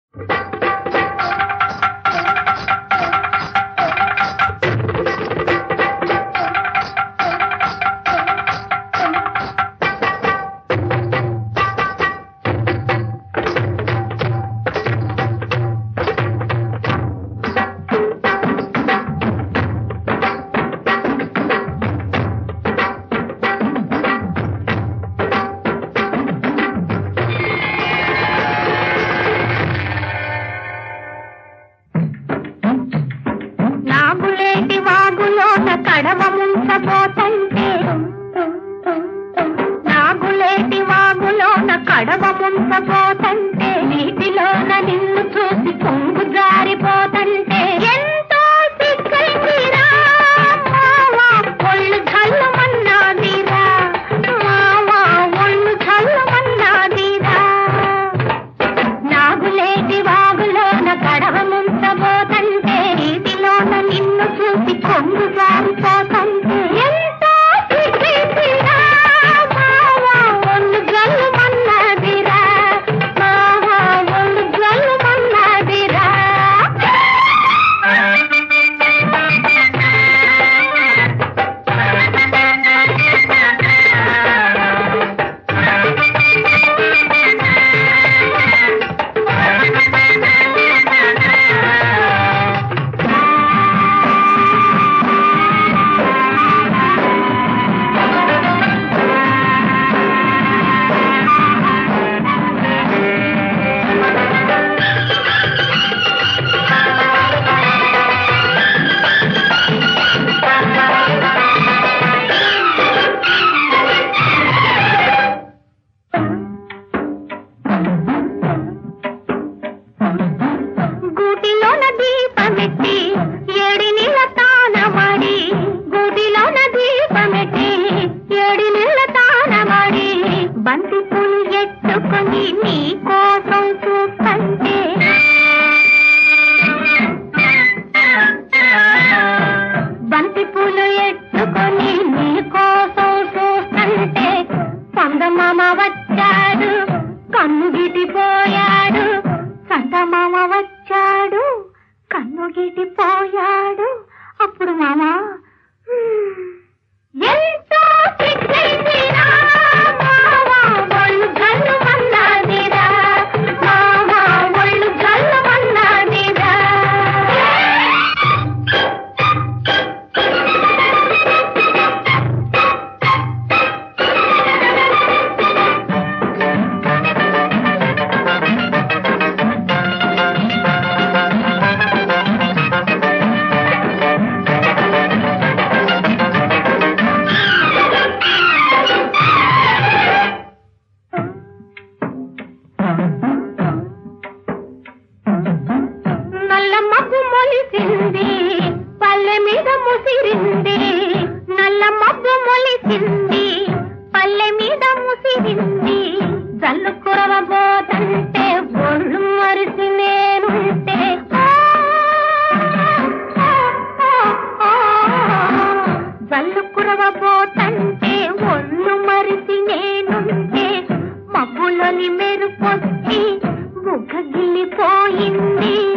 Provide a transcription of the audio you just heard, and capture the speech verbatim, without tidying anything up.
ముంచపోతంటే నీటిలోన నిన్ను చూసి పొంగు జారిపోతంటే ఎంతో సిగ్గైందిరా మావా ఒళ్ళు చల్లమన్నాదిరా మావా ఒళ్ళు చల్లమన్నాదిరా నాగులేటి వాగులోన కడవ ముంచబోతంటే నీటిలోన నిన్ను చూసి పొంగు జారిపోతంటే ఎంతో సిగ్గైందిరా మావా ఒళ్ళు జల్లుమన్నాదిరా మావా ఒళ్ళు జల్లుమన్నాదిరా గూటిలోన దీపమెట్టి ఏడి నీళ్ళ తానమాడి గూటిలోన దీపమెట్టి ఏడి నీళ్ళ తానమాడి బంతి పూలు ఎత్తుకొని నీ కోసం చూస్తుంటే బంతి పూలు ఎత్తుకొని నీ కోసం చూస్తుంటే చందమామ వచ్చాడు కన్ను గిటిపోయాడు చందమామ వచ్చాడు కన్ను గిటిపోయాడు అప్పుడు మామ ఎంతో సిగ్గైందిరా మావా ఒళ్ళు జల్లుమన్నాదిరా మావా ఒళ్ళు జల్లుమన్నాదిరా నల్ల మబ్బు మొలిసింది పల్లె మీద ముసిరింది నల్ల మబ్బు మొలిసింది పల్లె మీద ముసిరింది జల్లు కురవబోతంటే ఒళ్ళు మరిసి నేనుంటే జల్లు కురవబోతంటే ఒళ్ళు మరిసి నేనుంటే మబ్బులోని మెరుపొచ్చి బుగ్గ గిల్లిపోయింది